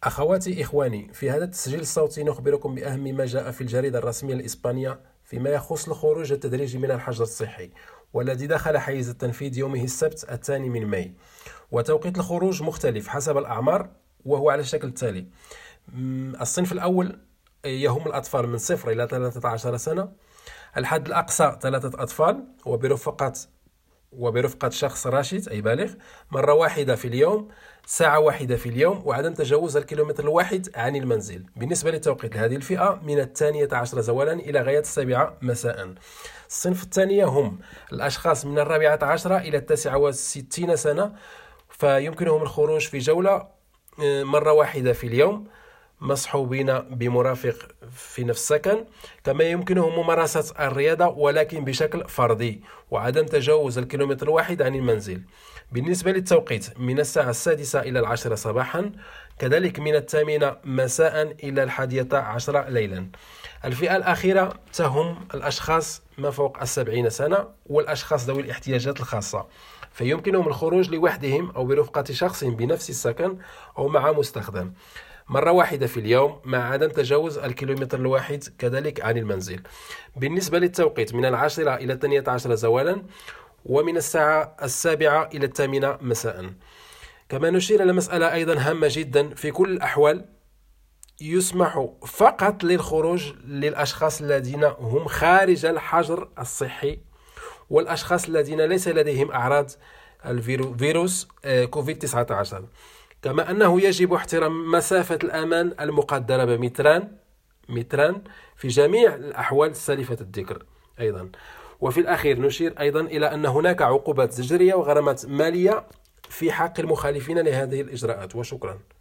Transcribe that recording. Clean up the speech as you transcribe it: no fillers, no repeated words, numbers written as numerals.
أخواتي إخواني، في هذا التسجيل الصوتي نخبركم بأهم ما جاء في الجريدة الرسمية الإسبانية فيما يخص الخروج التدريجي من الحجر الصحي، والذي دخل حيز التنفيذ يومه السبت 2 من ماي. وتوقيت الخروج مختلف حسب الأعمار، وهو على الشكل التالي: الصنف الأول يهم الأطفال من 0 إلى 13 سنة. الحد الأقصى 3 أطفال وبرفقة شخص راشد أي بالغ، مرة واحدة في اليوم، ساعة واحدة في اليوم، وعدم تجاوز الكيلومتر الواحد عن المنزل. بالنسبة للتوقيت لهذه الفئة من 12 زوالا إلى غاية 7 مساء. الصنف الثانية هم الأشخاص من 14 إلى 69 سنة، فيمكنهم الخروج في جولة مرة واحدة في اليوم مصحوبين بمرافق في نفس السكن، كما يمكنهم ممارسة الرياضة ولكن بشكل فردي، وعدم تجاوز الكيلومتر الواحد عن المنزل. بالنسبة للتوقيت من الساعة 6 إلى 10 صباحا، كذلك من 8 مساء إلى 11 ليلا. الفئة الأخيرة تهم الأشخاص ما فوق 70 سنة والأشخاص ذوي الاحتياجات الخاصة، فيمكنهم الخروج لوحدهم أو برفقة شخص بنفس السكن أو مع مستخدم مرة واحدة في اليوم، مع عدم تجاوز الكيلومتر الواحد كذلك عن المنزل. بالنسبة للتوقيت من 10 إلى 12 زوالا، ومن الساعة 7 إلى 8 مساء. كما نشير إلى مسألة أيضا هامة جدا: في كل الأحوال يسمح فقط للخروج للأشخاص الذين هم خارج الحجر الصحي، والأشخاص الذين ليس لديهم أعراض الفيروس كوفيد 19. كما أنه يجب احترام مسافة الأمان المقدرة بمتران في جميع الأحوال السالفة الذكر أيضا. وفي الأخير نشير أيضا إلى أن هناك عقوبات زجرية وغرامات مالية في حق المخالفين لهذه الإجراءات. وشكرا.